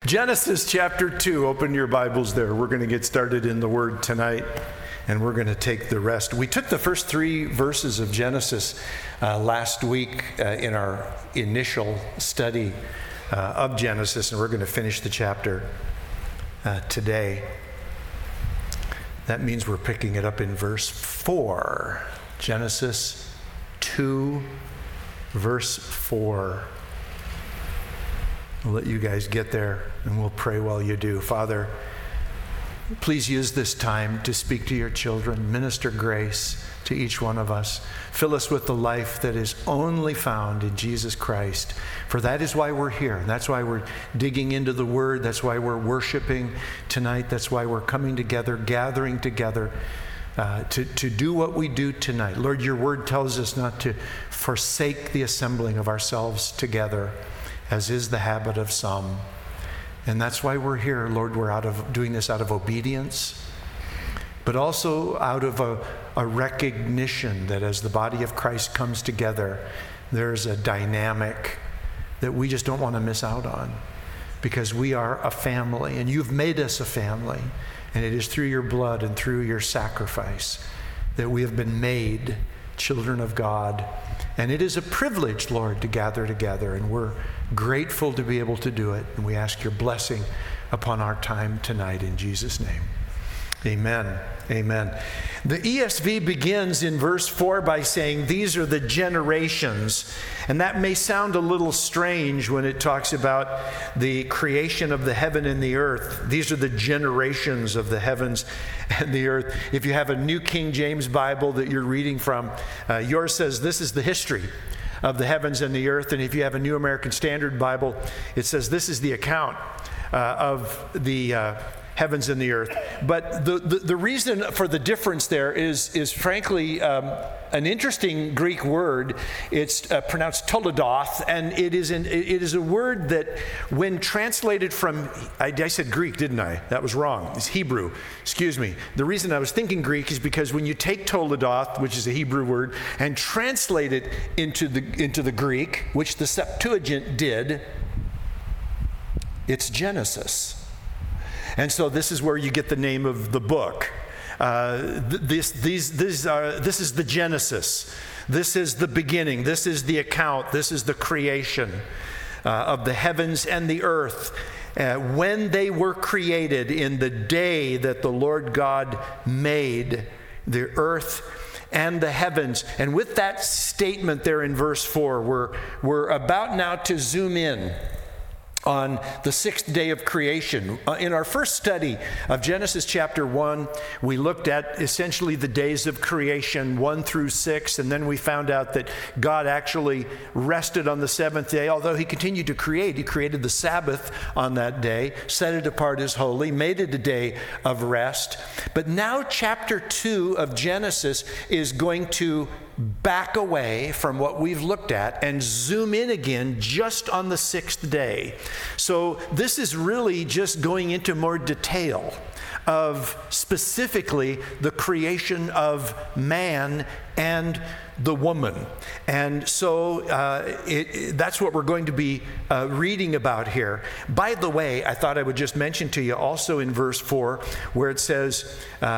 Genesis chapter 2, open your Bibles there. We're going to get started in the Word tonight, and we're going to take the rest. We took the first 3 verses of Genesis last week in our initial study of Genesis, and we're going to finish the chapter today. That means we're picking it up in verse 4. Genesis 2, verse 4. I'll let you guys get there, and we'll pray while you do. Father, please use this time to speak to your children. Minister grace to each one of us. Fill us with the life that is only found in Jesus Christ. For that is why we're here. That's why we're digging into the Word. That's why we're worshiping tonight. That's why we're coming together, gathering together to do what we do tonight. Lord, your Word tells us not to forsake the assembling of ourselves together, as is the habit of some. And that's why we're here, Lord. We're doing this out of obedience, but also out of a recognition that as the body of Christ comes together, there's a dynamic that we just don't want to miss out on, because we are a family, and you've made us a family, and it is through your blood and through your sacrifice that we have been made children of God. And it is a privilege, Lord, to gather together, and we're grateful to be able to do it. And we ask your blessing upon our time tonight in Jesus' name. Amen. Amen. The ESV begins in verse 4 by saying, these are the generations. And that may sound a little strange when it talks about the creation of the heaven and the earth. These are the generations of the heavens and the earth. If you have a New King James Bible that you're reading from, yours says this is the history of the heavens and the earth. And if you have a New American Standard Bible, it says this is the account of the heavens and the earth. But the reason for the difference there is frankly an interesting Greek word. It's pronounced toledoth, and it is a word that when translated from, I said Greek, didn't I? That was wrong. It's Hebrew. Excuse me. The reason I was thinking Greek is because when you take toledoth, which is a Hebrew word, and translate it into the Greek, which the Septuagint did, it's Genesis. And so this is where you get the name of the book. This is the Genesis. This is the beginning. This is the account. This is the creation of the heavens and the earth. When they were created in the day that the Lord God made the earth and the heavens. And with that statement there in verse 4, we're about now to zoom in on the 6th day of creation. In our first study of Genesis chapter 1, we looked at essentially the days of creation 1 through 6, and then we found out that God actually rested on the 7th day. Although he continued to create, he created the Sabbath on that day, set it apart as holy, made it a day of rest. But now chapter 2 of Genesis is going to back away from what we've looked at and zoom in again just on the 6th day. So this is really just going into more detail of specifically the creation of man and the woman. And so that's what we're going to be reading about here. By the way, I thought I would just mention to you also in verse 4 where it says,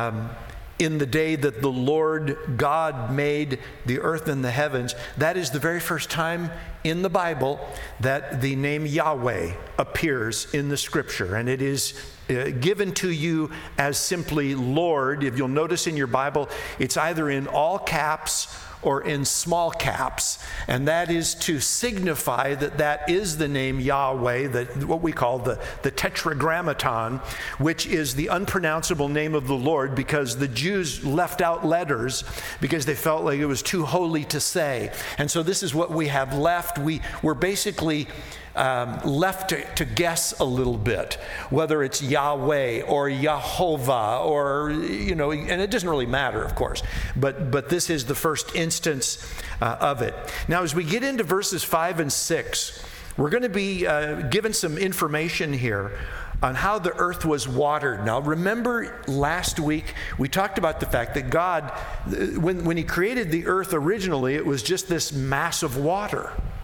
in the day that the Lord God made the earth and the heavens. That is the very first time in the Bible that the name Yahweh appears in the scripture. And it is given to you as simply Lord. If you'll notice in your Bible, it's either in all caps or in small caps, and that is to signify that is the name Yahweh, what we call the Tetragrammaton, which is the unpronounceable name of the Lord, because the Jews left out letters because they felt like it was too holy to say. And so this is what we have left. We're basically left to guess a little bit, whether it's Yahweh or Yehovah or, and it doesn't really matter, of course, but this is the first instance of it. Now, as we get into verses 5 and 6, we're going to be given some information here on how the earth was watered. Now, remember last week we talked about the fact that God, when he created the earth originally, it was just this mass of water.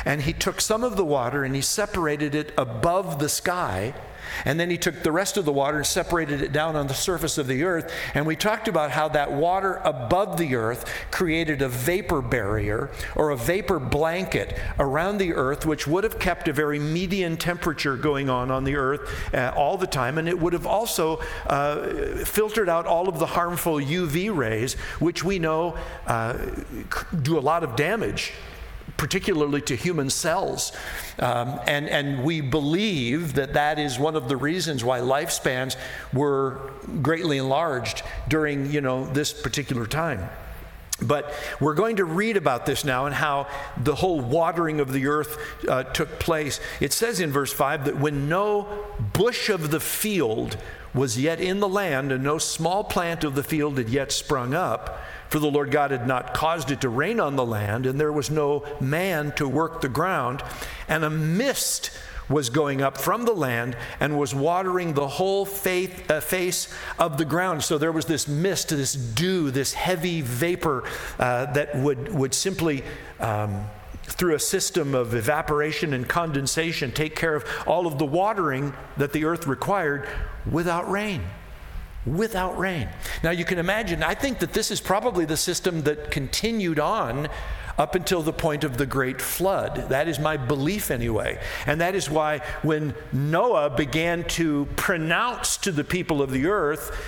And he took some of the water and he separated it above the sky. And then he took the rest of the water and separated it down on the surface of the earth. And we talked about how that water above the earth created a vapor barrier or a vapor blanket around the earth, which would have kept a very median temperature going on the earth all the time. And it would have also filtered out all of the harmful UV rays, which we know do a lot of damage, particularly to human cells. And we believe that is one of the reasons why lifespans were greatly enlarged during, this particular time. But we're going to read about this now and how the whole watering of the earth took place. It says in verse 5 that when no bush of the field was yet in the land, and no small plant of the field had yet sprung up, for the Lord God had not caused it to rain on the land, and there was no man to work the ground, and a mist was going up from the land and was watering the whole face of the ground. So there was this mist, this dew, this heavy vapor that would simply, through a system of evaporation and condensation, take care of all of the watering that the earth required without rain. Without rain. Now you can imagine, I think that this is probably the system that continued on up until the point of the great flood. That is my belief anyway. And that is why when Noah began to pronounce to the people of the earth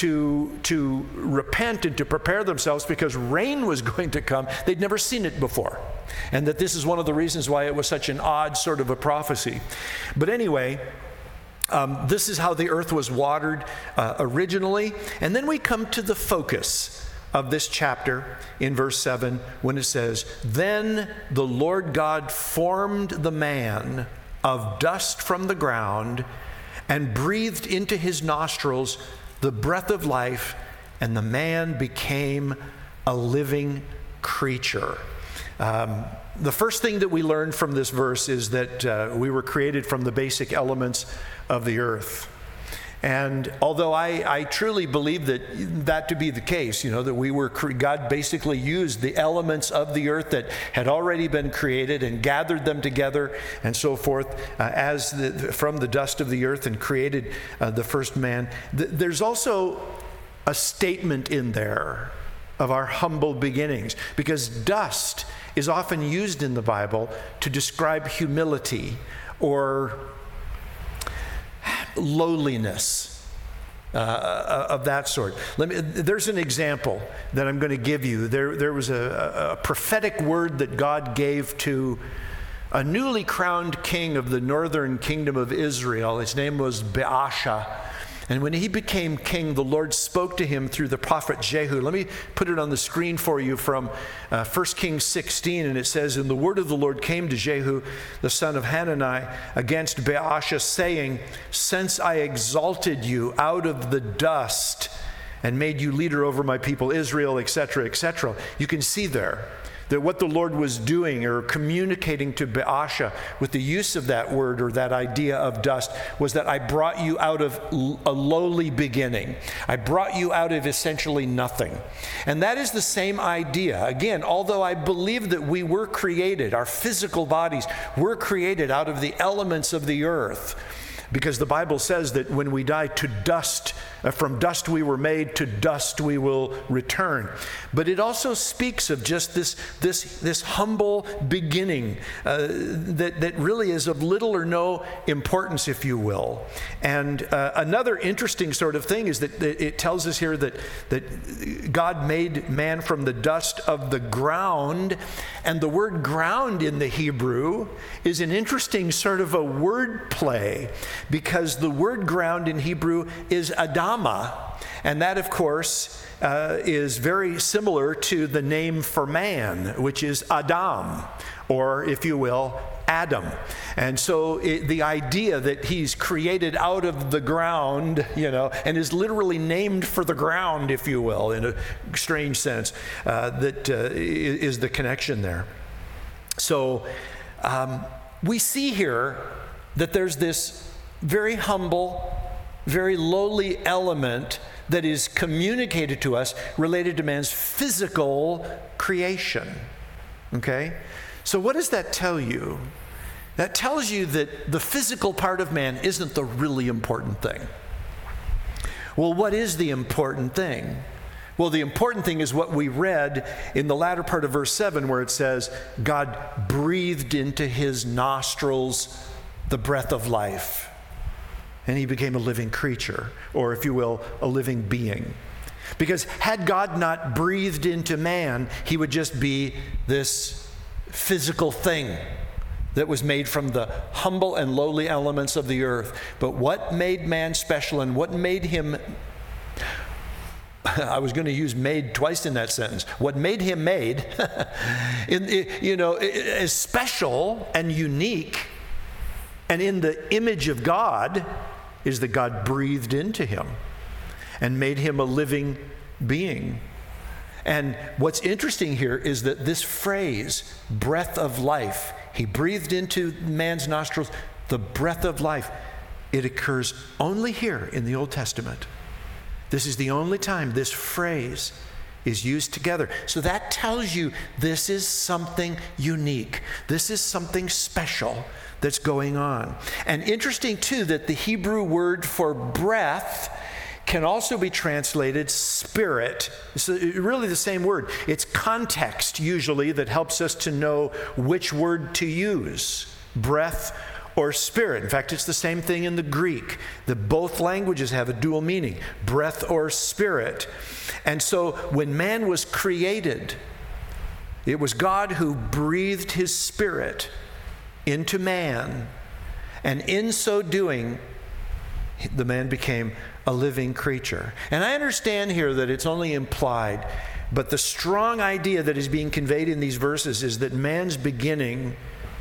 to repent and to prepare themselves because rain was going to come, they'd never seen it before. And that this is one of the reasons why it was such an odd sort of a prophecy. But anyway, this is how the earth was watered originally. And then we come to the focus of this chapter in verse 7 when it says, "Then the Lord God formed the man of dust from the ground and breathed into his nostrils the breath of life, and the man became a living creature." The first thing that we learn from this verse is that we were created from the basic elements of the earth. And although I truly believe that to be the case, that God basically used the elements of the earth that had already been created and gathered them together and so forth from the dust of the earth and created the first man. There's also a statement in there of our humble beginnings, because dust is often used in the Bible to describe humility or lowliness of that sort. There's an example that I'm going to give you. There was a prophetic word that God gave to a newly crowned king of the northern kingdom of Israel. His name was Baasha. And when he became king, the Lord spoke to him through the prophet Jehu. Let me put it on the screen for you from 1 Kings 16. And it says, "And the word of the Lord came to Jehu, the son of Hanani, against Baasha, saying, Since I exalted you out of the dust and made you leader over my people Israel," etc., etc. You can see there that what the Lord was doing or communicating to Baasha with the use of that word or that idea of dust was that I brought you out of a lowly beginning. I brought you out of essentially nothing. And that is the same idea. Again, although I believe that we were created, our physical bodies were created out of the elements of the earth, because the Bible says that when we die to dust, from dust we were made, to dust we will return. But it also speaks of just this humble beginning that really is of little or no importance, if you will. And another interesting sort of thing is that it tells us here that God made man from the dust of the ground. And the word ground in the Hebrew is an interesting sort of a word play, because the word ground in Hebrew is Adama. And that, of course, is very similar to the name for man, which is Adam, or, if you will, Adam. And so the idea that he's created out of the ground, and is literally named for the ground, if you will, in a strange sense, that is the connection there. So we see here that there's this very humble, very lowly element that is communicated to us related to man's physical creation. Okay? So what does that tell you? That tells you that the physical part of man isn't the really important thing. Well, what is the important thing? Well, the important thing is what we read in the latter part of verse 7, where it says, God breathed into his nostrils the breath of life, and he became a living creature, or if you will, a living being. Because had God not breathed into man, he would just be this physical thing that was made from the humble and lowly elements of the earth. But what made man special and what made him, I was going to use made twice in that sentence, what made him made, is special and unique and in the image of God, is that God breathed into him and made him a living being. And what's interesting here is that this phrase, breath of life, he breathed into man's nostrils the breath of life. It occurs only here in the Old Testament. This is the only time this phrase is used together. So that tells you this is something unique. This is something special that's going on. And interesting too that the Hebrew word for breath can also be translated spirit. It's really the same word. It's context usually that helps us to know which word to use, breath or spirit. In fact, it's the same thing in the Greek. Both languages have a dual meaning, breath or spirit. And so when man was created, it was God who breathed his spirit into man. And in so doing, the man became a living creature. And I understand here that it's only implied, but the strong idea that is being conveyed in these verses is that man's beginning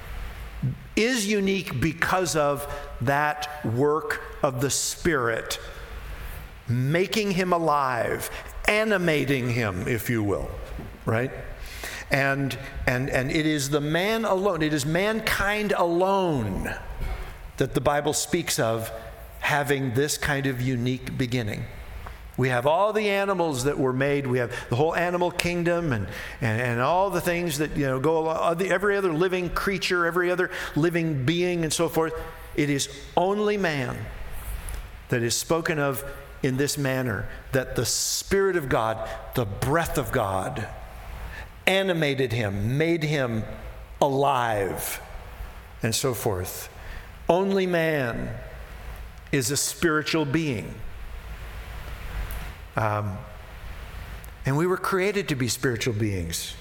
is unique because of that work of the Spirit, making him alive, animating him, if you will, right? And it is the man alone, it is mankind alone that the Bible speaks of having this kind of unique beginning. We have all the animals that were made. We have the whole animal kingdom and all the things that go along, every other living creature, every other living being and so forth. It is only man that is spoken of in this manner, that the Spirit of God, the breath of God, animated him, made him alive, and so forth. Only man is a spiritual being. And we were created to be spiritual beings.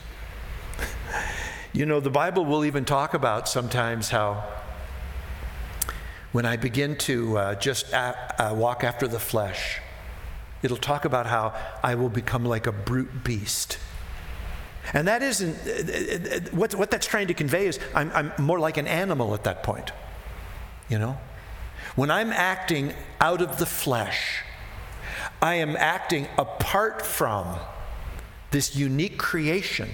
The Bible will even talk about sometimes how when I begin to just walk after the flesh, it'll talk about how I will become like a brute beast. And that isn't, what that's trying to convey is I'm more like an animal at that point, When I'm acting out of the flesh, I am acting apart from this unique creation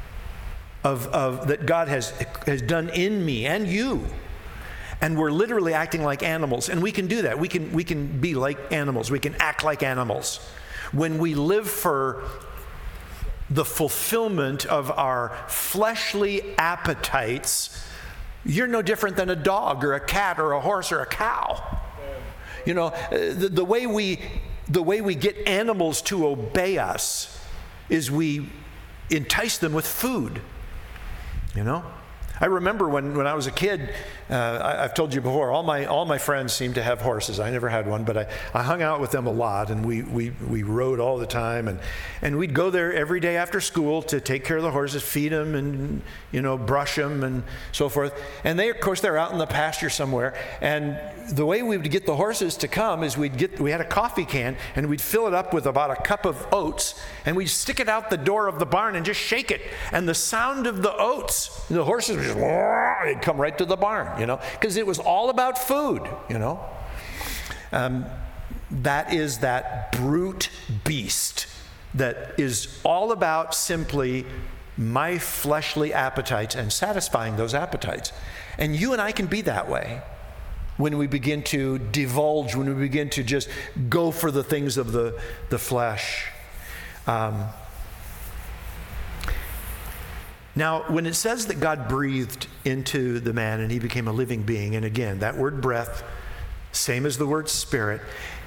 of that God has done in me and you. And we're literally acting like animals. And we can do that. We can be like animals. We can act like animals. When we live for the fulfillment of our fleshly appetites, you're no different than a dog or a cat or a horse or a cow. The way we get animals to obey us is we entice them with food. I remember when I was a kid, I've told you before, all my friends seemed to have horses. I never had one, but I hung out with them a lot, and we rode all the time, and we'd go there every day after school to take care of the horses, feed them, and brush them, and so forth. And they, of course, they're out in the pasture somewhere. And the way we would get the horses to come is we had a coffee can, and we'd fill it up with about a cup of oats, and we'd stick it out the door of the barn and just shake it. And the sound of the oats, the horses would just, they'd come right to the barn, because it was all about food, That is that brute beast that is all about simply my fleshly appetites and satisfying those appetites. And you and I can be that way when we begin to divulge, when we begin to just go for the things of the Now, when it says that God breathed into the man and he became a living being, and again, that word breath, same as the word spirit,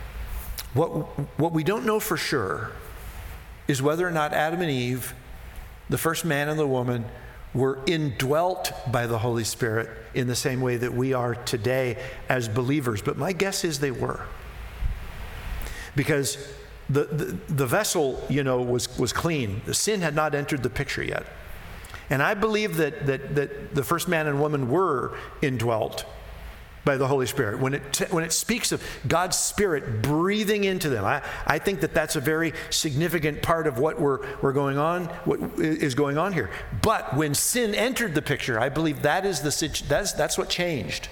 what we don't know for sure is whether or not Adam and Eve, the first man and the woman, were indwelt by the Holy Spirit in the same way that we are today as believers. But my guess is they were. Because the vessel, was clean. The sin had not entered the picture yet. And I believe that the first man and woman were indwelt by the Holy Spirit. When it speaks of God's Spirit breathing into them, I think that that's a very significant part of what what is going on here. But when sin entered the picture, I believe that's what changed.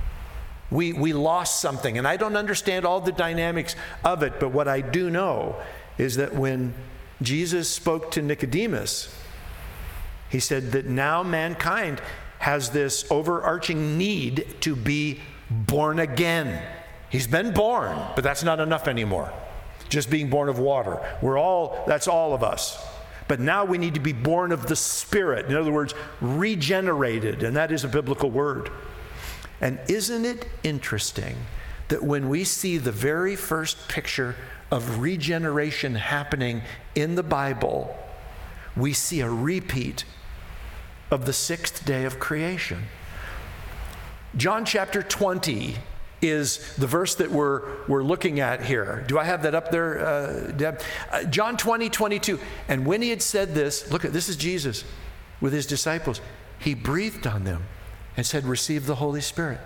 We lost something, and I don't understand all the dynamics of it, but what I do know is that when Jesus spoke to Nicodemus, he said that now mankind has this overarching need to be born again. He's been born, but that's not enough anymore. Just being born of water. That's all of us. But now we need to be born of the Spirit. In other words, regenerated, and that is a biblical word. And isn't it interesting that when we see the very first picture of regeneration happening in the Bible, we see a repeat of the sixth day of creation? John chapter 20 is the verse that we're looking at here. Do I have that up there, Deb? John 20:22. And when he had said this, look, this is Jesus with his disciples. He breathed on them and said, receive the Holy Spirit.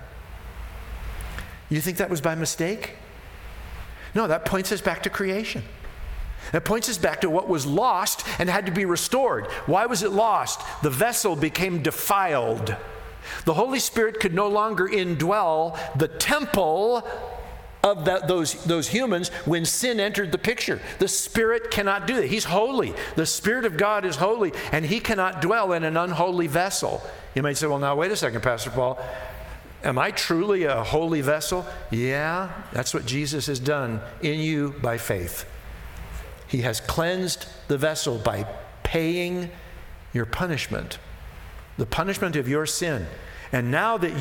You think that was by mistake? No, that points us back to creation. That points us back to what was lost and had to be restored. Why was it lost? The vessel became defiled. The Holy Spirit could no longer indwell the temple of those humans when sin entered the picture. The Spirit cannot do that. He's holy. The Spirit of God is holy, and he cannot dwell in an unholy vessel. You might say, well, now, wait a second, Pastor Paul. Am I truly a holy vessel? Yeah, that's what Jesus has done in you by faith. He has cleansed the vessel by paying your punishment, the punishment of your sin. And now that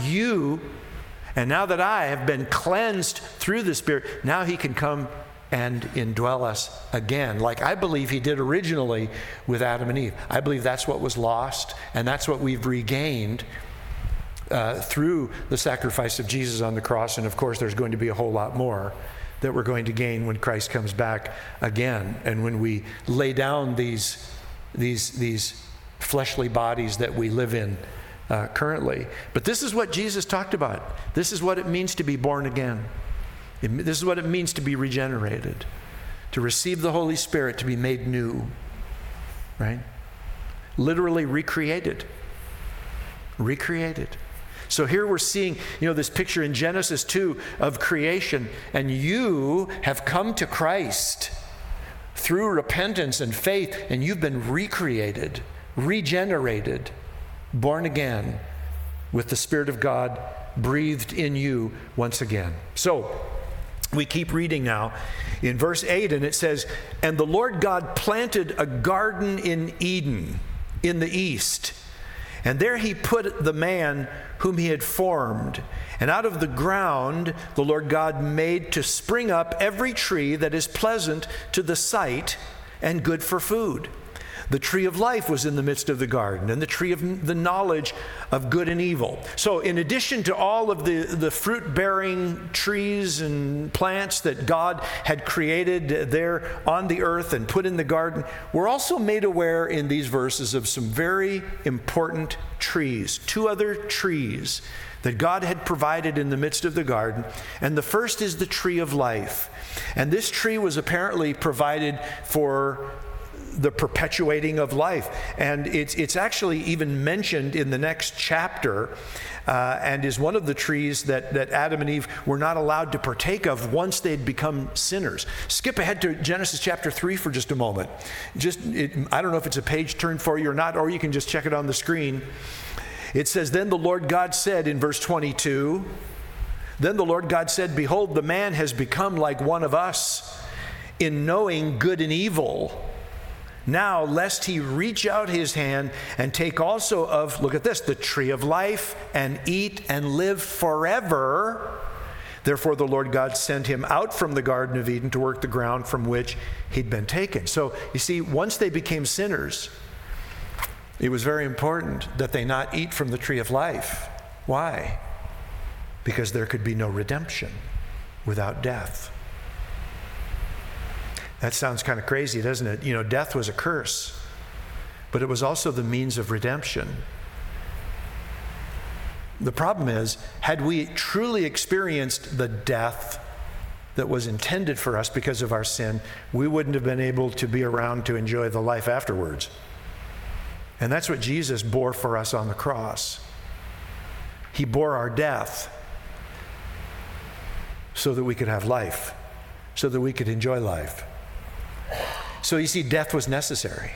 I have been cleansed through the Spirit, now he can come and indwell us again, like I believe he did originally with Adam and Eve. I believe that's what was lost, and that's what we've regained through the sacrifice of Jesus on the cross. And of course, there's going to be a whole lot more that we're going to gain when Christ comes back again, and when we lay down these fleshly bodies that we live in currently. But this is what Jesus talked about. This is what it means to be born again. This is what it means to be regenerated, to receive the Holy Spirit, to be made new, right? Literally recreated. So here we're seeing, this picture in Genesis 2 of creation, and you have come to Christ through repentance and faith, and you've been recreated, regenerated, born again with the Spirit of God breathed in you once again. So we keep reading now in verse 8, and it says, and the Lord God planted a garden in Eden in the east, and there he put the man whom he had formed. And out of the ground the Lord God made to spring up every tree that is pleasant to the sight and good for food. The tree of life was in the midst of the garden, and the tree of the knowledge of good and evil. So in addition to all of the fruit-bearing trees and plants that God had created there on the earth and put in the garden, we're also made aware in these verses of some very important trees, two other trees that God had provided in the midst of the garden. And the first is the tree of life. And this tree was apparently provided for the perpetuating of life. And it's actually even mentioned in the next chapter, and is one of the trees that Adam and Eve were not allowed to partake of once they'd become sinners. Skip ahead to Genesis chapter 3 for just a moment. I don't know if it's a page turn for you or not, or you can just check it on the screen. It says, then the Lord God said in verse 22, then the Lord God said, behold, the man has become like one of us in knowing good and evil. Now, lest he reach out his hand and take also of, look at this, the tree of life, and eat and live forever. Therefore, the Lord God sent him out from the Garden of Eden to work the ground from which he'd been taken. So, you see, once they became sinners, it was very important that they not eat from the tree of life. Why? Because there could be no redemption without death. That sounds kind of crazy, doesn't it? You know, death was a curse, but it was also the means of redemption. The problem is, had we truly experienced the death that was intended for us because of our sin, we wouldn't have been able to be around to enjoy the life afterwards. And that's what Jesus bore for us on the cross. He bore our death so that we could have life, so that we could enjoy life. So you see, death was necessary.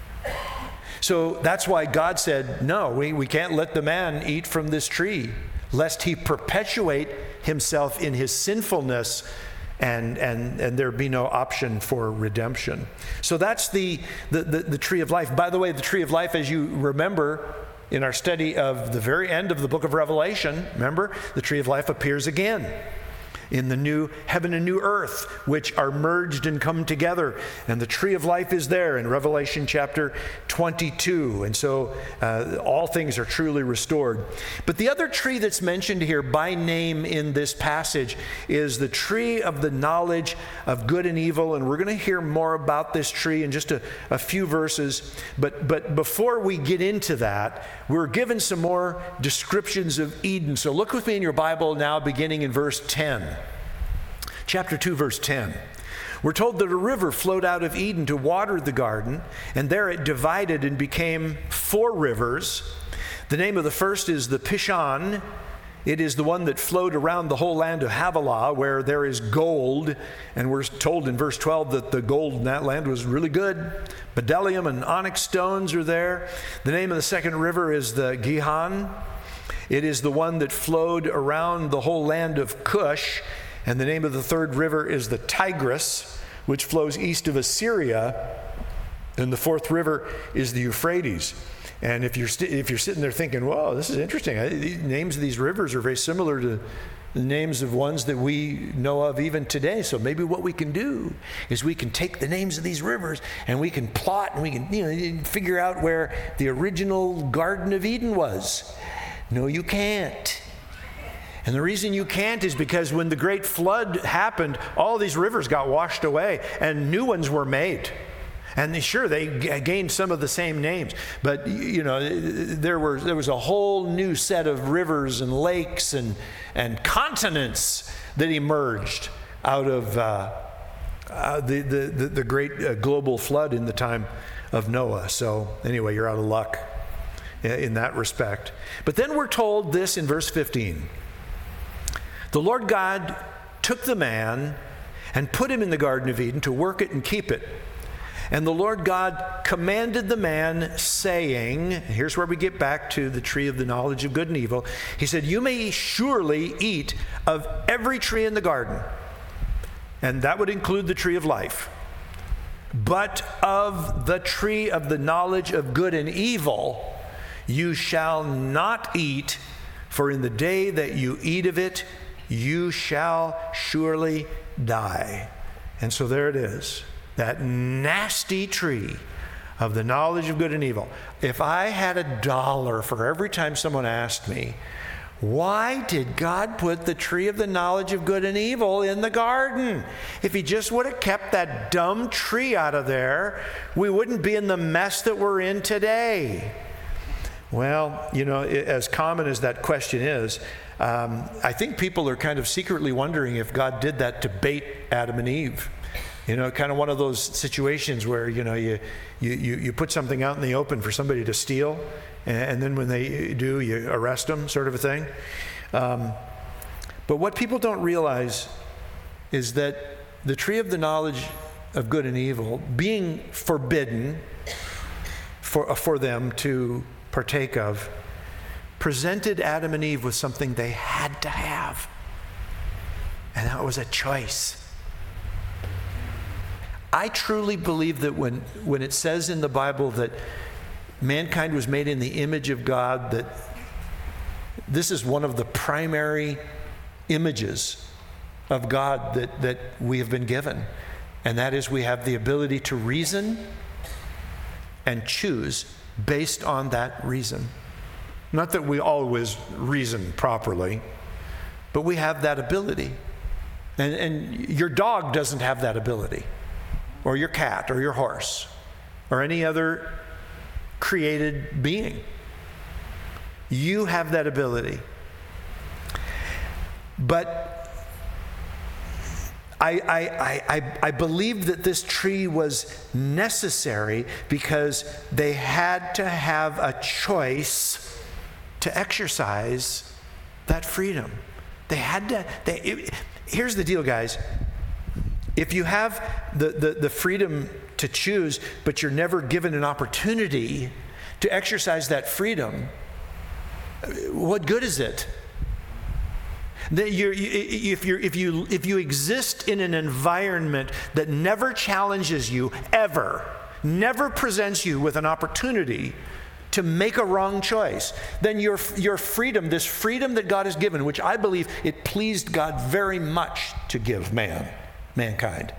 So that's why God said, no, we can't let the man eat from this tree, lest he perpetuate himself in his sinfulness and there be no option for redemption. So that's the tree of life. By the way, the tree of life, as you remember in our study of the very end of the book of Revelation, remember, the tree of life appears again in the new heaven and new earth, which are merged and come together. And the tree of life is there in Revelation chapter 22. And so all things are truly restored. But the other tree that's mentioned here by name in this passage is the tree of the knowledge of good and evil. And we're going to hear more about this tree in just a few verses. But before we get into that, we're given some more descriptions of Eden. So look with me in your Bible now, beginning in verse 10. Chapter 2, verse 10. We're told that a river flowed out of Eden to water the garden, and there it divided and became 4 rivers. The name of the first is the Pishon. It is the one that flowed around the whole land of Havilah, where there is gold. And we're told in verse 12 that the gold in that land was really good. Bdellium and onyx stones are there. The name of the second river is the Gihon. It is the one that flowed around the whole land of Cush. And the name of the third river is the Tigris, which flows east of Assyria. And the fourth river is the Euphrates. And if you're sitting there thinking, whoa, this is interesting. The names of these rivers are very similar to the names of ones that we know of even today. So maybe what we can do is we can take the names of these rivers and we can plot and we can figure out where the original Garden of Eden was. No, you can't. And the reason you can't is because when the great flood happened, all these rivers got washed away and new ones were made. And sure, they gained some of the same names, but there was a whole new set of rivers and lakes and continents that emerged out of the great global flood in the time of Noah. So anyway, you're out of luck in that respect. But then we're told this in verse 15. The Lord God took the man and put him in the Garden of Eden to work it and keep it. And the Lord God commanded the man, saying, here's where we get back to the tree of the knowledge of good and evil. He said, you may surely eat of every tree in the garden. And that would include the tree of life. But of the tree of the knowledge of good and evil, you shall not eat, for in the day that you eat of it, you shall surely die. And so there it is, that nasty tree of the knowledge of good and evil. If I had $1 for every time someone asked me, why did God put the tree of the knowledge of good and evil in the garden? If he just would have kept that dumb tree out of there, we wouldn't be in the mess that we're in today. Well, as common as that question is, I think people are kind of secretly wondering if God did that to bait Adam and Eve. Kind of one of those situations where, you put something out in the open for somebody to steal, and then when they do, you arrest them, sort of a thing. But what people don't realize is that the tree of the knowledge of good and evil, being forbidden for them to partake of, presented Adam and Eve with something they had to have. And that was a choice. I truly believe that when it says in the Bible that mankind was made in the image of God, that this is one of the primary images of God that we have been given. And that is, we have the ability to reason and choose based on that reason. Not that we always reason properly, but we have that ability. And your dog doesn't have that ability, or your cat, or your horse, or any other created being. You have that ability. But I believe that this tree was necessary because they had to have a choice to exercise that freedom. They had to. Here's the deal, guys. If you have the freedom to choose, but you're never given an opportunity to exercise that freedom, what good is it? If you exist in an environment that never challenges you, ever, never presents you with an opportunity to make a wrong choice, then your freedom, this freedom that God has given, which I believe it pleased God very much to give mankind,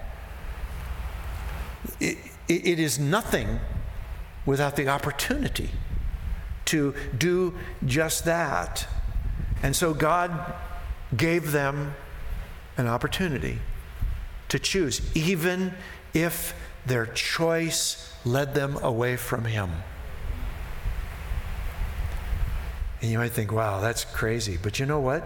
it is nothing without the opportunity to do just that. And so God gave them an opportunity to choose, even if their choice led them away from Him. And you might think, wow, that's crazy. But you know what?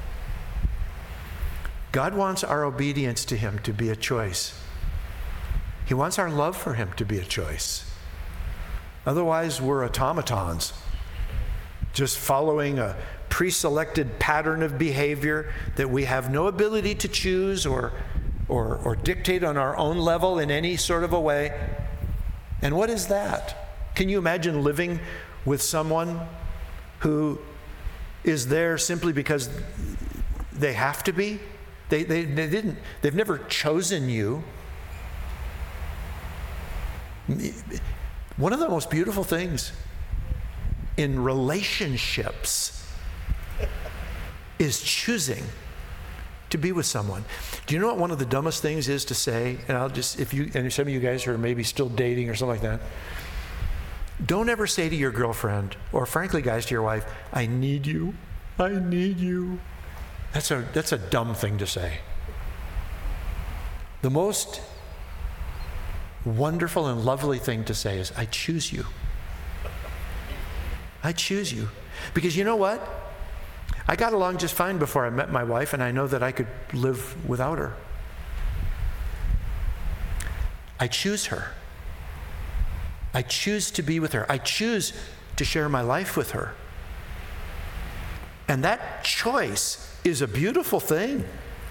God wants our obedience to Him to be a choice. He wants our love for Him to be a choice. Otherwise, we're automatons, just following a pre-selected pattern of behavior that we have no ability to choose or dictate on our own level in any sort of a way. And what is that? Can you imagine living with someone who is there simply because they have to be? They've never chosen you. One of the most beautiful things in relationships is choosing to be with someone. Do you know what one of the dumbest things is to say? And and some of you guys are maybe still dating or something like that. Don't ever say to your girlfriend, or frankly, guys, to your wife, I need you. I need you. That's a dumb thing to say. The most wonderful and lovely thing to say is, I choose you. I choose you. Because you know what? I got along just fine before I met my wife, and I know that I could live without her. I choose her. I choose to be with her. I choose to share my life with her. And that choice is a beautiful thing.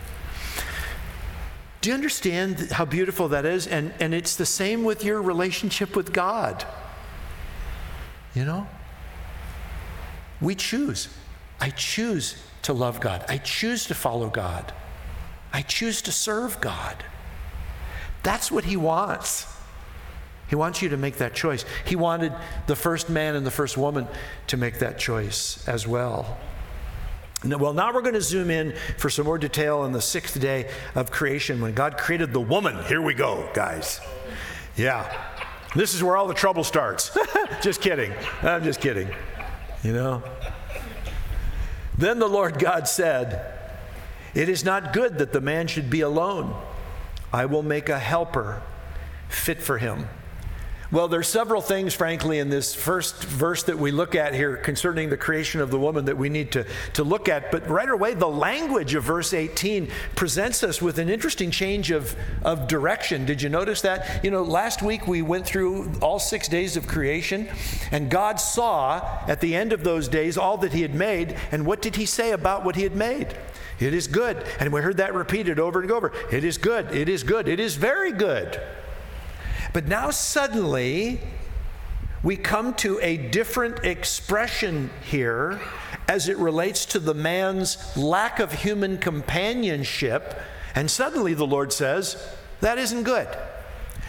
Do you understand how beautiful that is? And it's the same with your relationship with God. You know? We choose. I choose to love God. I choose to follow God. I choose to serve God. That's what He wants. He wants you to make that choice. He wanted the first man and the first woman to make that choice as well. Well, now we're going to zoom in for some more detail on the sixth day of creation when God created the woman. Here we go, guys. Yeah. This is where all the trouble starts. Just kidding. I'm just kidding. You know? Then the Lord God said, "It is not good that the man should be alone. I will make a helper fit for him." Well, there's several things, frankly, in this first verse that we look at here concerning the creation of the woman that we need to look at. But right away, the language of verse 18 presents us with an interesting change of direction. Did you notice that? You know, last week we went through all 6 days of creation, and God saw at the end of those days all that He had made. And what did He say about what He had made? It is good. And we heard that repeated over and over. It is good. It is good. It is very good. But now suddenly, we come to a different expression here as it relates to the man's lack of human companionship. And suddenly the Lord says, that isn't good.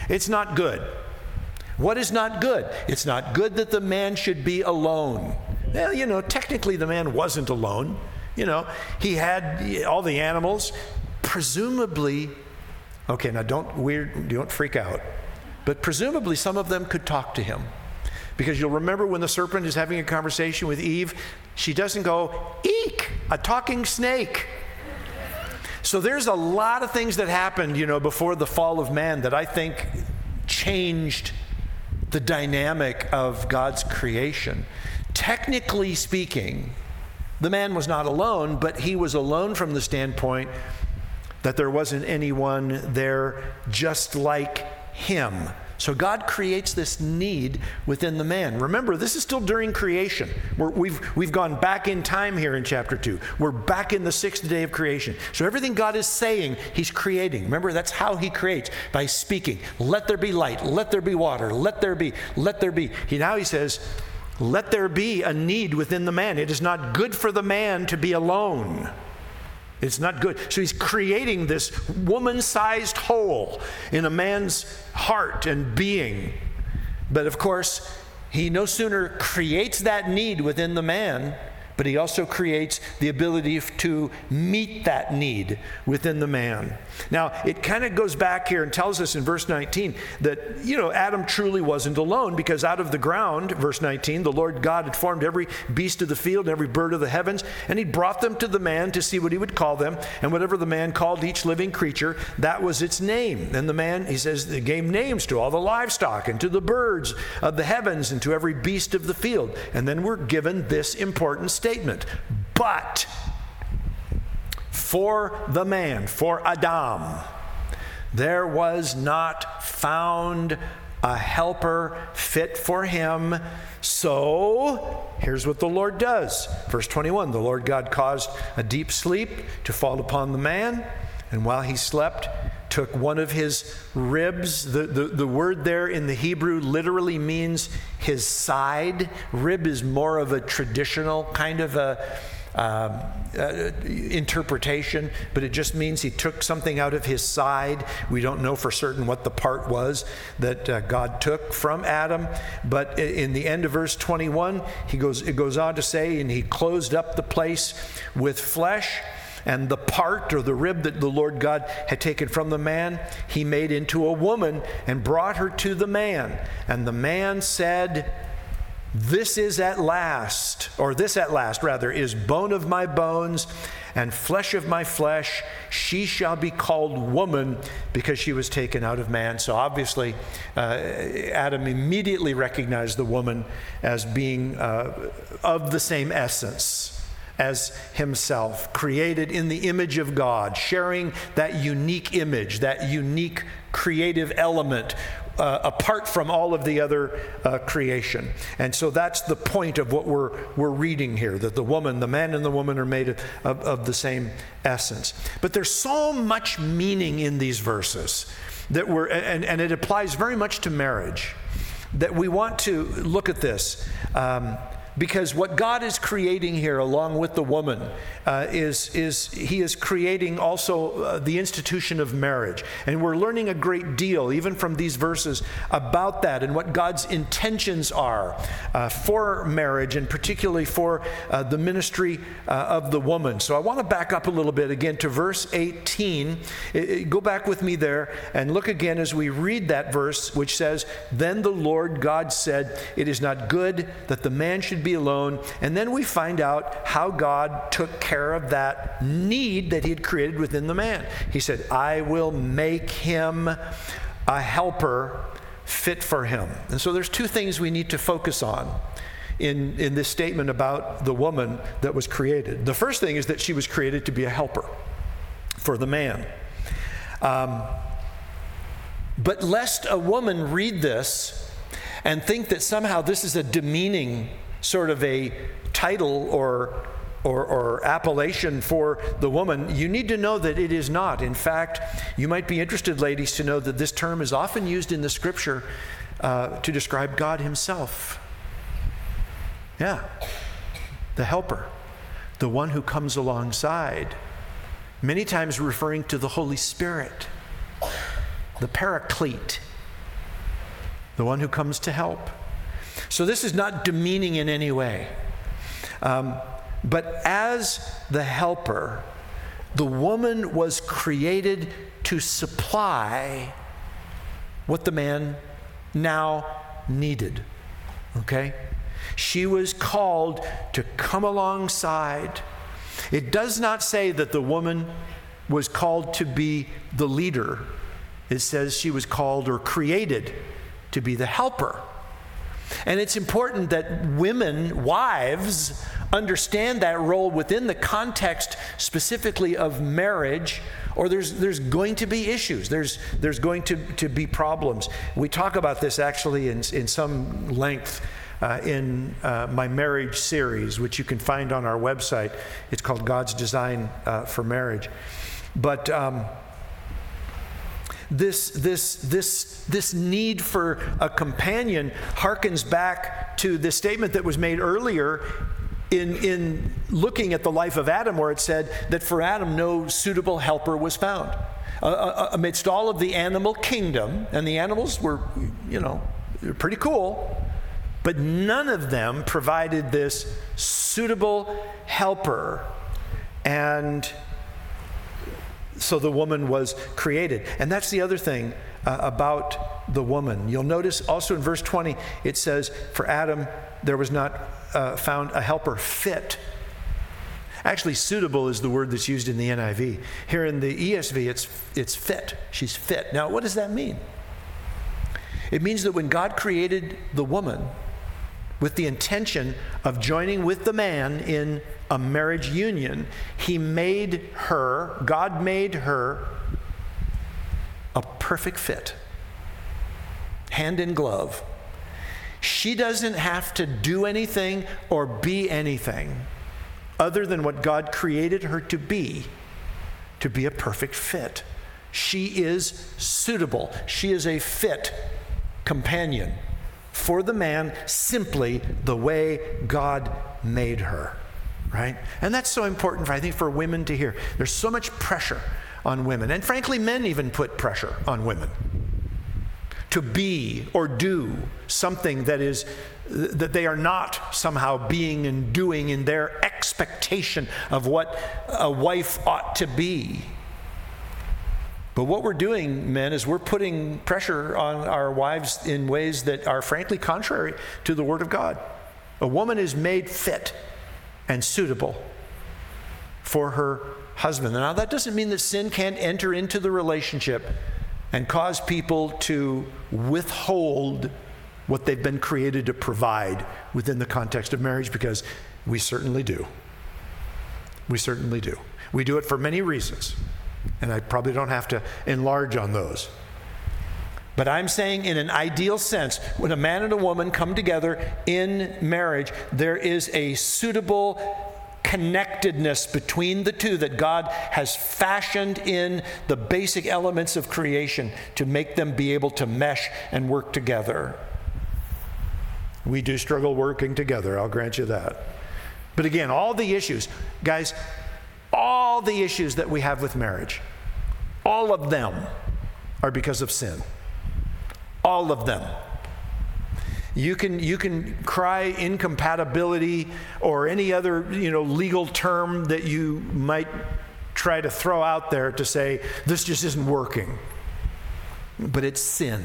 It's not good. What is not good? It's not good that the man should be alone. Well, technically the man wasn't alone. He had all the animals. Presumably, okay, now don't freak out. But presumably some of them could talk to him. Because you'll remember when the serpent is having a conversation with Eve, she doesn't go, "Eek, a talking snake." So there's a lot of things that happened, before the fall of man that I think changed the dynamic of God's creation. Technically speaking, the man was not alone, but he was alone from the standpoint that there wasn't anyone there just like him. So God creates this need within the man. Remember, this is still during creation. We've gone back in time here in chapter 2. We're back in the sixth day of creation. So everything God is saying, he's creating. Remember, that's how he creates, by speaking. Let there be light. Let there be water. Let there be. Let there be. Now he says, let there be a need within the man. It is not good for the man to be alone. It's not good. So he's creating this woman-sized hole in a man's heart and being. But of course, he no sooner creates that need within the man, but he also creates the ability to meet that need within the man. Now, it kind of goes back here and tells us in verse 19 that, Adam truly wasn't alone, because out of the ground, verse 19, the Lord God had formed every beast of the field and every bird of the heavens, and he brought them to the man to see what he would call them. And whatever the man called each living creature, that was its name. And the man, he says, they gave names to all the livestock and to the birds of the heavens and to every beast of the field. And then we're given this important statement: but for the man, for Adam, there was not found a helper fit for him. So here's what the Lord does. Verse 21, the Lord God caused a deep sleep to fall upon the man, and while he slept, took one of his ribs. The word there in the Hebrew literally means his side. Rib is more of a traditional kind of interpretation, but it just means he took something out of his side. We don't know for certain what the part was that God took from Adam, but in the end of verse 21, it goes on to say, and he closed up the place with flesh. And the part, or the rib, that the Lord God had taken from the man, he made into a woman and brought her to the man. And the man said, this at last is bone of my bones and flesh of my flesh. She shall be called woman, because she was taken out of man. So obviously, Adam immediately recognized the woman as being of the same essence as himself, created in the image of God, sharing that unique image, that unique creative element, apart from all of the other creation. And so that's the point of what we're reading here, that the man and the woman are made of the same essence. But there's so much meaning in these verses that and it applies very much to marriage, that we want to look at this. Because what God is creating here, along with the woman, is he is creating also the institution of marriage. And we're learning a great deal, even from these verses, about that and what God's intentions are for marriage, and particularly for the ministry of the woman. So I want to back up a little bit again to verse 18. Go back with me there and look again as we read that verse, which says, "Then the Lord God said, it is not good that the man should be alone." And then we find out how God took care of that need that he had created within the man. He said, I will make him a helper fit for him. And so there's two things we need to focus on in this statement about the woman that was created. The first thing is that she was created to be a helper for the man. But lest a woman read this and think that somehow this is a demeaning sort of a title or appellation for the woman, you need to know that it is not. In fact, you might be interested, ladies, to know that this term is often used in the scripture to describe God himself. Yeah, the helper, the one who comes alongside, many times referring to the Holy Spirit, the paraclete. the one who comes to help. So this is not demeaning in any way. But as the helper, the woman was created to supply what the man now needed. Okay? She was called to come alongside. It does not say that the woman was called to be the leader. It says she was called or created to be the helper. And it's important that women, wives, understand that role within the context specifically of marriage, or there's going to be issues. There's going to be problems. We talk about this actually in some length in my marriage series, which you can find on our website. It's called God's Design for Marriage. But this need for a companion harkens back to the statement that was made earlier in looking at the life of Adam, where it said that for Adam no suitable helper was found. Amidst all of the animal kingdom, and the animals were, they're pretty cool, but none of them provided this suitable helper. And so the woman was created. And that's the other thing about the woman. You'll notice also in verse 20, it says, for Adam, there was not found a helper fit. Actually, suitable is the word that's used in the NIV. Here in the ESV, it's fit. She's fit. Now, what does that mean? It means that when God created the woman with the intention of joining with the man in a marriage union, God made her a perfect fit, hand in glove. She doesn't have to do anything or be anything other than what God created her to be a perfect fit. She is suitable. She is a fit companion for the man, simply the way God made her, right? And that's so important, I think, for women to hear. There's so much pressure on women, and frankly, men even put pressure on women to be or do something that they are not somehow being and doing in their expectation of what a wife ought to be. But what we're doing, men, is we're putting pressure on our wives in ways that are frankly contrary to the Word of God. A woman is made fit and suitable for her husband. Now, that doesn't mean that sin can't enter into the relationship and cause people to withhold what they've been created to provide within the context of marriage, because we certainly do. We certainly do. We do it for many reasons. And I probably don't have to enlarge on those. But I'm saying in an ideal sense, when a man and a woman come together in marriage, there is a suitable connectedness between the two that God has fashioned in the basic elements of creation to make them be able to mesh and work together. We do struggle working together, I'll grant you that. But again, all the issues, guys, all the issues that we have with marriage, all of them are because of sin. All of them. You can cry incompatibility or any other, legal term that you might try to throw out there to say, this just isn't working. But it's sin.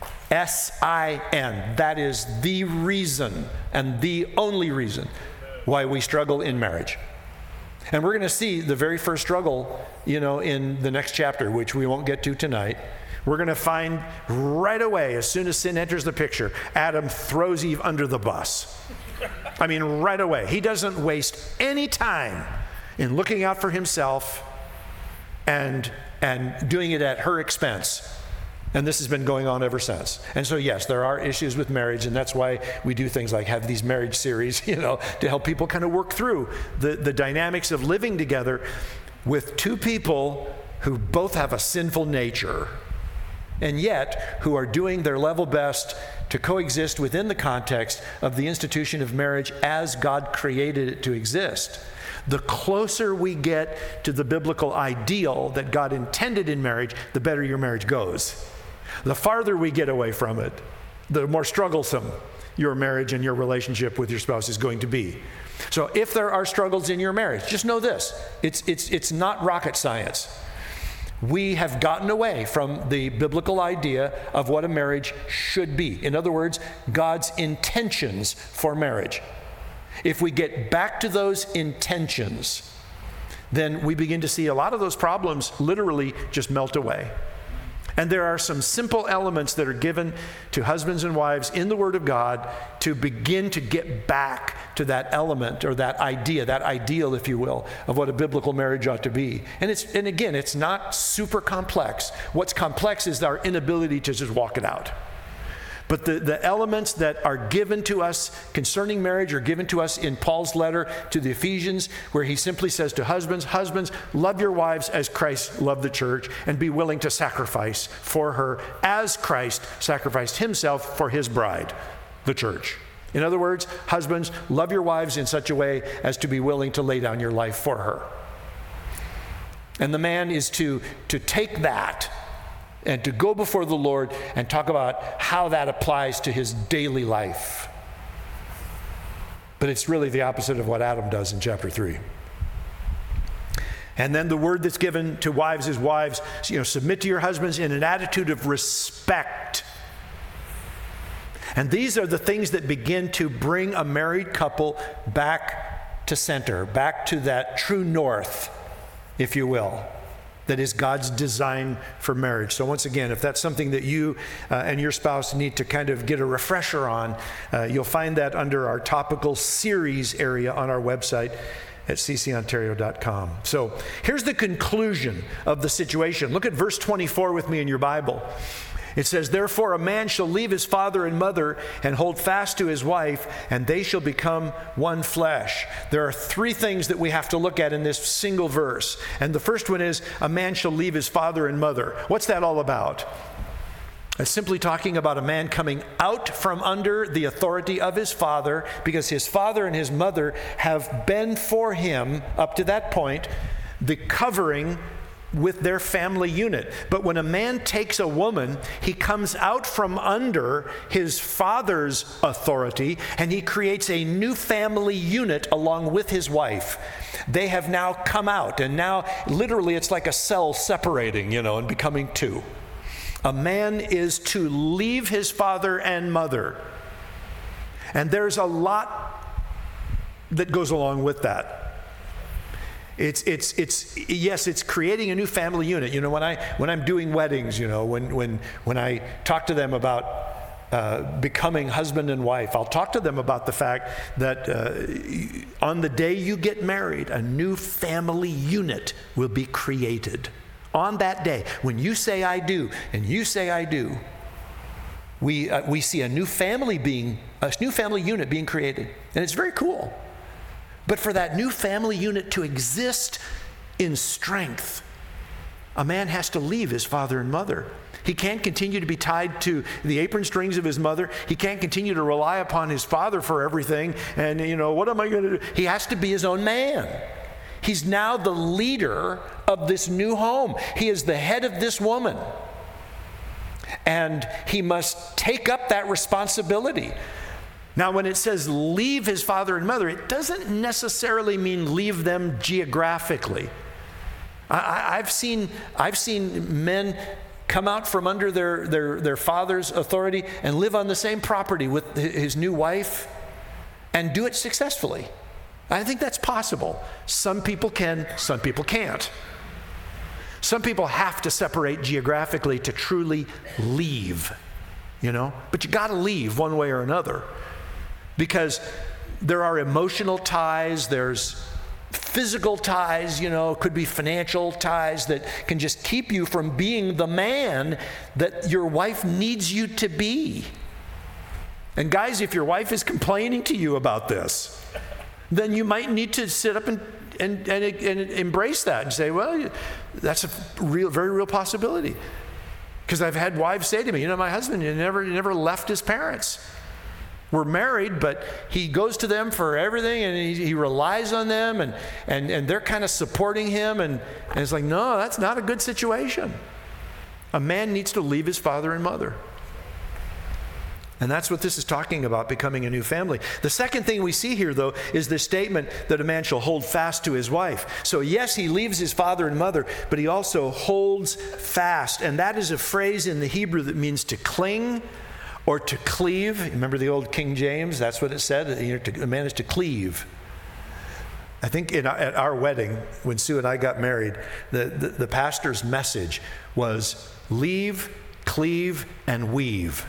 S-I-N. That is the reason and the only reason why we struggle in marriage. And we're going to see the very first struggle, in the next chapter, which we won't get to tonight. We're going to find right away, as soon as sin enters the picture, Adam throws Eve under the bus. I mean, right away. He doesn't waste any time in looking out for himself and doing it at her expense. And this has been going on ever since. And so, yes, there are issues with marriage, and that's why we do things like have these marriage series, to help people kind of work through the dynamics of living together with two people who both have a sinful nature, and yet who are doing their level best to coexist within the context of the institution of marriage as God created it to exist. The closer we get to the biblical ideal that God intended in marriage, the better your marriage goes. The farther we get away from it, the more strugglesome your marriage and your relationship with your spouse is going to be. So if there are struggles in your marriage, just know this, it's not rocket science. We have gotten away from the biblical idea of what a marriage should be. In other words, God's intentions for marriage. If we get back to those intentions, then we begin to see a lot of those problems literally just melt away. And there are some simple elements that are given to husbands and wives in the Word of God to begin to get back to that element or that idea, that ideal, if you will, of what a biblical marriage ought to be. And again, it's not super complex. What's complex is our inability to just walk it out. But the elements that are given to us concerning marriage are given to us in Paul's letter to the Ephesians, where he simply says to husbands, husbands, love your wives as Christ loved the church, and be willing to sacrifice for her as Christ sacrificed himself for his bride, the church. In other words, husbands, love your wives in such a way as to be willing to lay down your life for her. And the man is to take that and to go before the Lord and talk about how that applies to his daily life. But it's really the opposite of what Adam does in chapter 3. And then the word that's given to wives is, wives, submit to your husbands in an attitude of respect. And these are the things that begin to bring a married couple back to center, back to that true north, if you will, that is God's design for marriage. So once again, if that's something that you and your spouse need to kind of get a refresher on, you'll find that under our topical series area on our website at ccontario.com. So here's the conclusion of the situation. Look at verse 24 with me in your Bible. It says, therefore a man shall leave his father and mother and hold fast to his wife, and they shall become one flesh. There are three things that we have to look at in this single verse. And the first one is, a man shall leave his father and mother. What's that all about? It's simply talking about a man coming out from under the authority of his father, because his father and his mother have been for him, up to that point, the covering with their family unit. But when a man takes a woman, he comes out from under his father's authority and he creates a new family unit along with his wife. They have now come out, and now literally it's like a cell separating, and becoming two. A man is to leave his father and mother. And there's a lot that goes along with that. It's creating a new family unit. When I'm doing weddings, when I talk to them about becoming husband and wife, I'll talk to them about the fact that on the day you get married, a new family unit will be created. On that day, when you say I do, and you say I do, we see a new family unit being created, and it's very cool. But for that new family unit to exist in strength, a man has to leave his father and mother. He can't continue to be tied to the apron strings of his mother. He can't continue to rely upon his father for everything. And, what am I going to do? He has to be his own man. He's now the leader of this new home. He is the head of this woman. And he must take up that responsibility. Now, when it says leave his father and mother, it doesn't necessarily mean leave them geographically. I've seen men come out from under their father's authority and live on the same property with his new wife and do it successfully. I think that's possible. Some people can, some people can't. Some people have to separate geographically to truly leave, but you got to leave one way or another. Because there are emotional ties, there's physical ties, could be financial ties that can just keep you from being the man that your wife needs you to be. And guys, if your wife is complaining to you about this, then you might need to sit up and embrace that and say, well, that's a very real possibility. Because I've had wives say to me, my husband never left his parents. We're married, but he goes to them for everything, and he relies on them, and they're kind of supporting him, and it's like, no, that's not a good situation. A man needs to leave his father and mother. And that's what this is talking about, becoming a new family. The second thing we see here, though, is this statement that a man shall hold fast to his wife. So yes, he leaves his father and mother, but he also holds fast. And that is a phrase in the Hebrew that means to cling or to cleave. Remember the old King James? That's what it said. A man is to cleave. I think at our wedding, when Sue and I got married, the pastor's message was leave, cleave, and weave.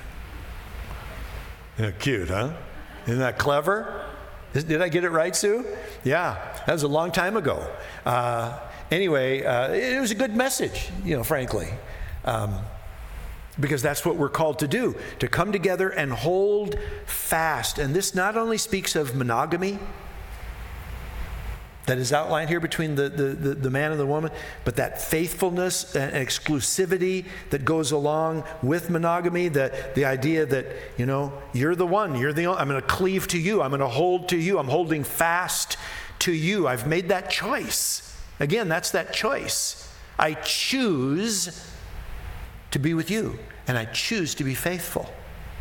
Cute, huh? Isn't that clever? Did I get it right, Sue? Yeah, that was a long time ago. Anyway, it was a good message, frankly, because that's what we're called to do, to come together and hold fast. And this not only speaks of monogamy, that is outlined here between the man and the woman, but that faithfulness and exclusivity that goes along with monogamy, the idea that, you're the one, you're the only, I'm going to cleave to you, I'm going to hold to you, I'm holding fast to you. I've made that choice. Again, that's that choice. I choose to be with you, and I choose to be faithful.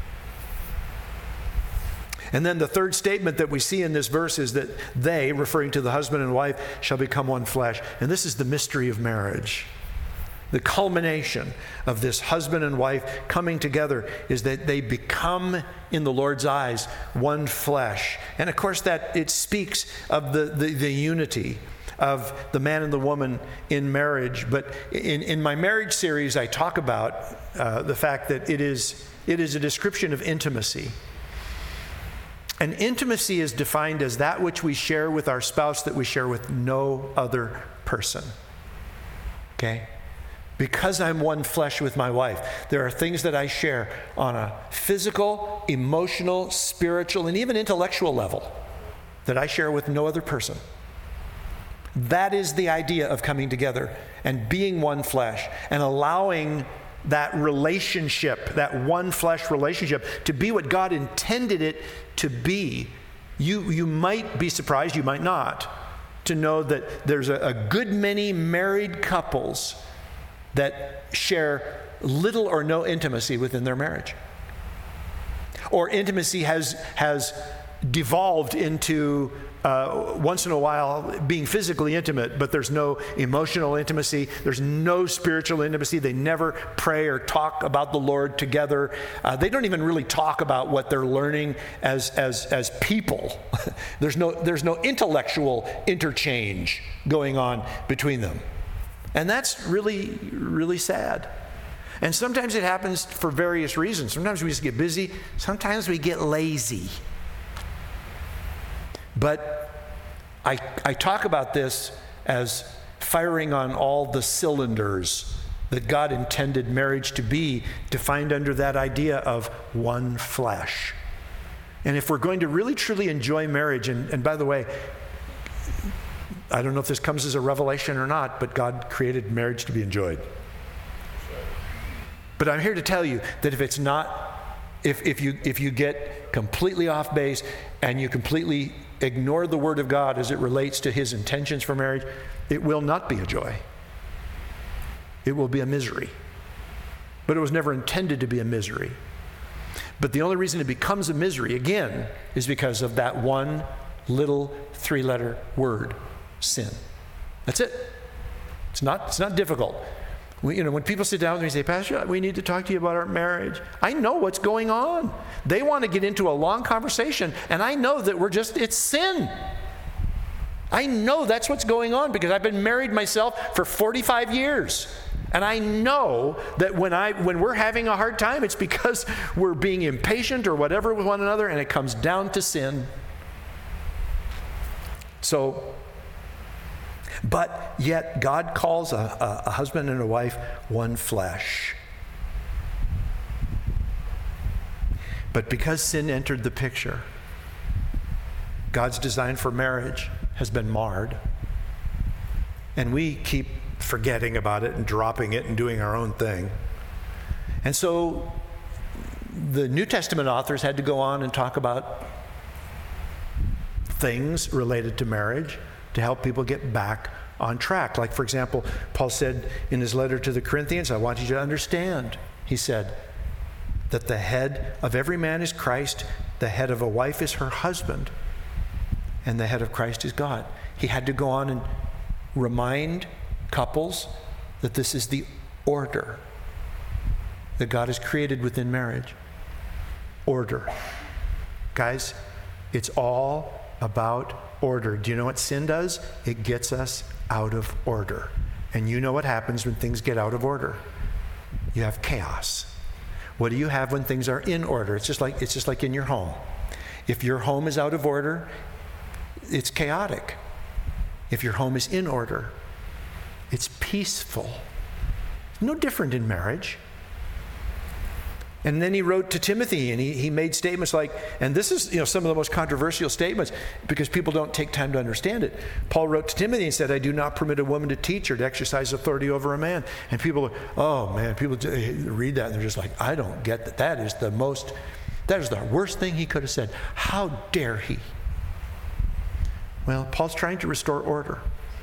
And then the third statement that we see in this verse is that they, referring to the husband and wife, shall become one flesh. And this is the mystery of marriage. The culmination of this husband and wife coming together is that they become, in the Lord's eyes, one flesh. And of course that it speaks of the unity of the man and the woman in marriage. But in my marriage series, I talk about the fact that it is a description of intimacy. And intimacy is defined as that which we share with our spouse that we share with no other person. Okay? Because I'm one flesh with my wife, there are things that I share on a physical, emotional, spiritual, and even intellectual level that I share with no other person. That is the idea of coming together and being one flesh and allowing that relationship, that one flesh relationship, to be what God intended it to be. You might be surprised, you might not, to know that there's a good many married couples that share little or no intimacy within their marriage. Or intimacy has devolved into once in a while being physically intimate, but there's no emotional intimacy, there's no spiritual intimacy. They never pray or talk about the Lord together. They don't even really talk about what they're learning as people. There's no intellectual interchange going on between them. And that's really, really sad. And sometimes it happens for various reasons. Sometimes we just get busy. Sometimes we get lazy. But I talk about this as firing on all the cylinders that God intended marriage to be, defined under that idea of one flesh. And if we're going to really truly enjoy marriage, and by the way, I don't know if this comes as a revelation or not, but God created marriage to be enjoyed. But I'm here to tell you that if it's not, if you get completely off base and you completely ignore the Word of God as it relates to His intentions for marriage, it will not be a joy. It will be a misery. But it was never intended to be a misery. But the only reason it becomes a misery, again, is because of that one little 3-letter word, sin. That's it. It's not difficult. When people sit down with me and say, Pastor, we need to talk to you about our marriage, I know what's going on. They want to get into a long conversation, and I know that it's sin. I know that's what's going on because I've been married myself for 45 years. And I know that when we're having a hard time, it's because we're being impatient or whatever with one another, and it comes down to sin. But yet God calls a husband and a wife one flesh. But because sin entered the picture, God's design for marriage has been marred. And we keep forgetting about it and dropping it and doing our own thing. And so the New Testament authors had to go on and talk about things related to marriage to help people get back on track. Like, for example, Paul said in his letter to the Corinthians, I want you to understand, he said, that the head of every man is Christ, the head of a wife is her husband, and the head of Christ is God. He had to go on and remind couples that this is the order that God has created within marriage. Order. Guys, it's all about order. Do you know what sin does? It gets us out of order. And you know what happens when things get out of order. You have chaos. What do you have when things are in order? It's just like in your home. If your home is out of order, it's chaotic. If your home is in order, it's peaceful. No different in marriage. And then he wrote to Timothy, and he made statements like, and this is some of the most controversial statements because people don't take time to understand it. Paul wrote to Timothy and said, I do not permit a woman to teach or to exercise authority over a man. And people read that and they're just like, I don't get that. That is the worst thing he could have said. How dare he? Well, Paul's trying to restore order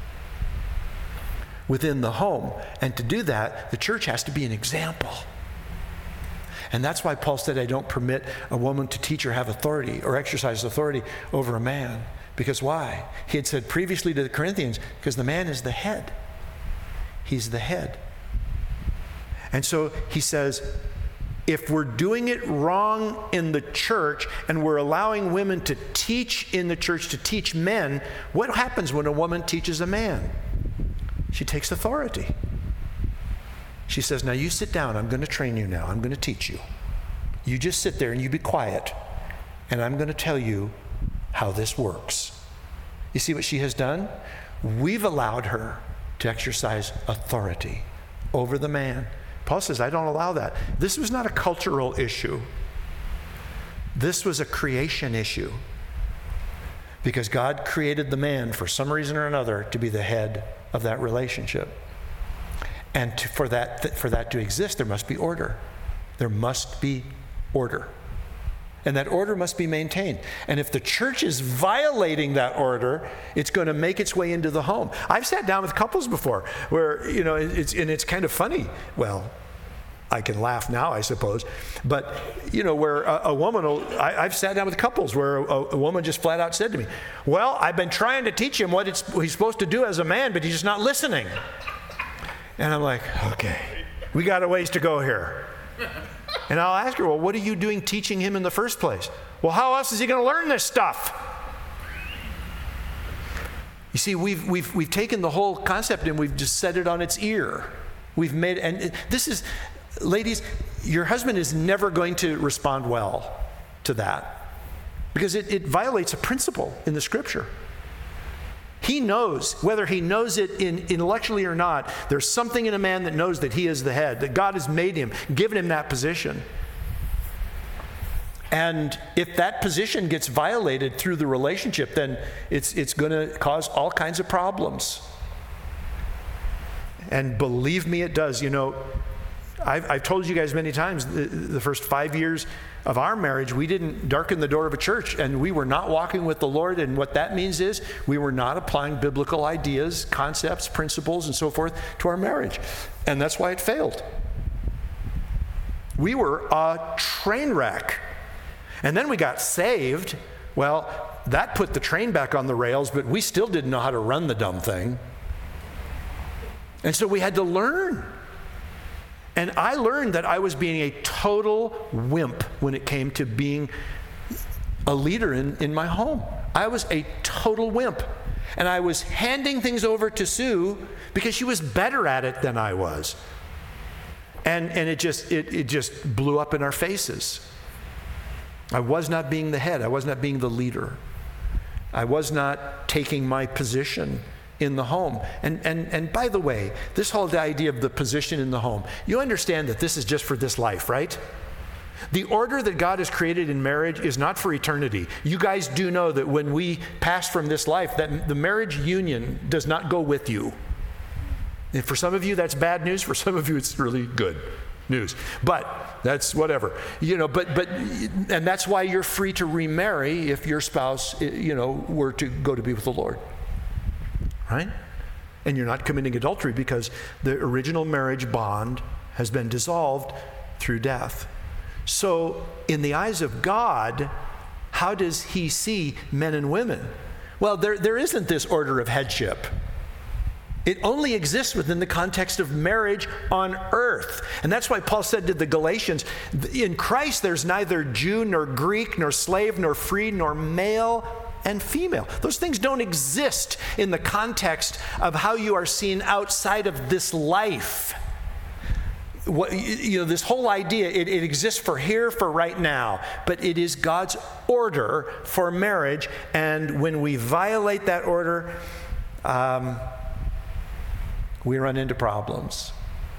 within the home. And to do that, the church has to be an example. And that's why Paul said, I don't permit a woman to teach or have authority or exercise authority over a man. Because why? He had said previously to the Corinthians, because the man is the head. He's the head. And so he says, if we're doing it wrong in the church and we're allowing women to teach in the church, to teach men, what happens when a woman teaches a man? She takes authority. She says, now you sit down. I'm going to train you now. I'm going to teach you. You just sit there and you be quiet. And I'm going to tell you how this works. You see what she has done? We've allowed her to exercise authority over the man. Paul says, I don't allow that. This was not a cultural issue. This was a creation issue. Because God created the man for some reason or another to be the head of that relationship. And for that to exist, there must be order. There must be order. And that order must be maintained. And if the church is violating that order, it's going to make its way into the home. I've sat down with couples before where, it's kind of funny. Well, I can laugh now, I suppose. But, where a woman I've sat down with couples where a woman just flat out said to me, well, I've been trying to teach him what he's supposed to do as a man, but he's just not listening. And I'm like, okay, we got a ways to go here. And I'll ask her, well, what are you doing teaching him in the first place? Well, how else is he going to learn this stuff? You see, we've taken the whole concept and we've just set it on its ear. And this is, ladies, your husband is never going to respond well to that because it violates a principle in the Scripture. He knows, whether he knows it intellectually or not, there's something in a man that knows that he is the head, that God has made him, given him that position. And if that position gets violated through the relationship, then it's going to cause all kinds of problems. And believe me, it does. I've told you guys many times, the first 5 years of our marriage, we didn't darken the door of a church, and we were not walking with the Lord. And what that means is we were not applying biblical ideas, concepts, principles, and so forth to our marriage. And that's why it failed. We were a train wreck. And then we got saved. Well, that put the train back on the rails, but we still didn't know how to run the dumb thing. And so we had to learn. And I learned that I was being a total wimp when it came to being a leader in my home. I was a total wimp. And I was handing things over to Sue because she was better at it than I was. And it just blew up in our faces. I was not being the head. I was not being the leader. I was not taking my position in the home. And by the way, this whole idea of the position in the home, you understand that this is just for this life, right? The order that God has created in marriage is not for eternity. You guys do know that when we pass from this life, that the marriage union does not go with you. And for some of you, that's bad news. For some of you, it's really good news. But that's whatever. And that's why you're free to remarry if your spouse, were to go to be with the Lord. Right? And you're not committing adultery because the original marriage bond has been dissolved through death. So in the eyes of God, how does he see men and women? Well, there isn't this order of headship. It only exists within the context of marriage on earth. And that's why Paul said to the Galatians, in Christ there's neither Jew nor Greek nor slave nor free nor male and female. Those things don't exist in the context of how you are seen outside of this life. This whole idea, it exists for here, for right now, but it is God's order for marriage, and when we violate that order, we run into problems.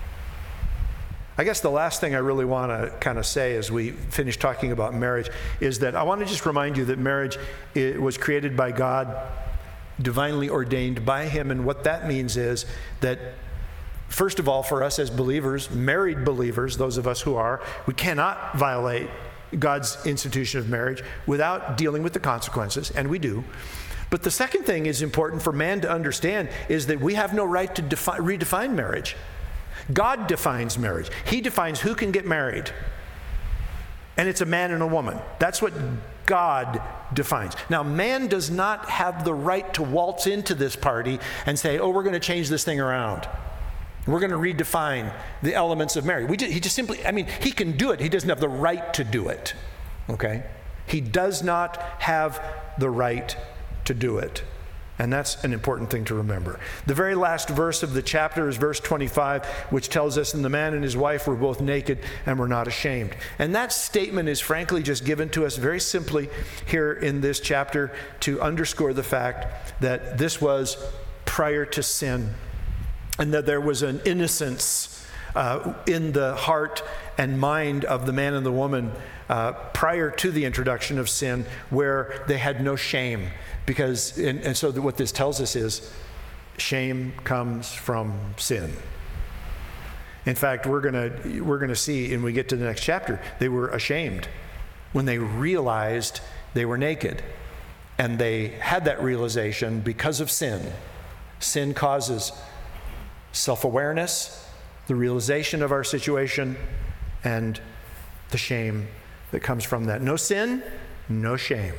I guess the last thing I really want to kind of say as we finish talking about marriage is that I want to just remind you that marriage was created by God, divinely ordained by him, and what that means is that, first of all, for us as believers, married believers, those of us who are, we cannot violate God's institution of marriage without dealing with the consequences, and we do. But the second thing is important for man to understand is that we have no right to redefine marriage. God defines marriage. He defines who can get married. And it's a man and a woman. That's what God defines. Now, man does not have the right to waltz into this party and say, oh, we're going to change this thing around. We're going to redefine the elements of marriage. He just simply, he can do it. He doesn't have the right to do it. Okay? He does not have the right to do it. And that's an important thing to remember. The very last verse of the chapter is verse 25, which tells us, and the man and his wife were both naked and were not ashamed. And that statement is frankly just given to us very simply here in this chapter to underscore the fact that this was prior to sin, and that there was an innocence in the heart and mind of the man and the woman prior to the introduction of sin, where they had no shame. Because, and so what this tells us is, shame comes from sin. In fact, we're gonna see, and we get to the next chapter, they were ashamed when they realized they were naked. And they had that realization because of sin. Sin causes self-awareness, the realization of our situation, and the shame that comes from that. No sin, no shame.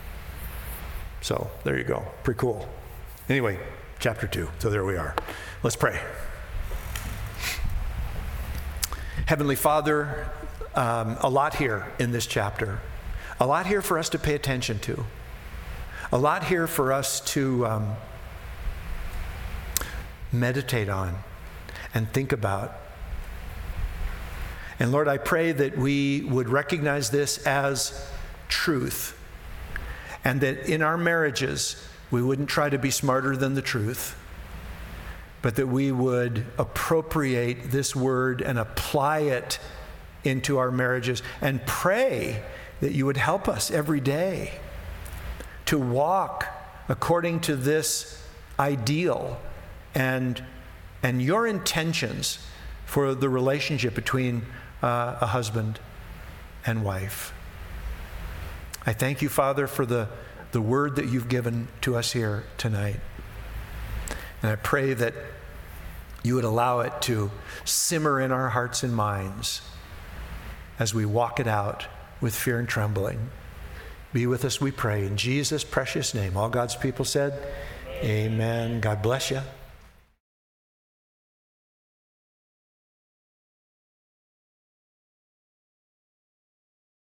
So there you go. Pretty cool. Anyway, chapter 2. So there we are. Let's pray. Heavenly Father, a lot here in this chapter. A lot here for us to pay attention to. A lot here for us to meditate on and think about. And Lord, I pray that we would recognize this as truth, and that in our marriages, we wouldn't try to be smarter than the truth, but that we would appropriate this word and apply it into our marriages, and pray that you would help us every day to walk according to this ideal and your intentions for the relationship between a husband and wife. I thank you, Father, for the word that you've given to us here tonight. And I pray that you would allow it to simmer in our hearts and minds as we walk it out with fear and trembling. Be with us, we pray, in Jesus' precious name. All God's people said, amen. God bless you.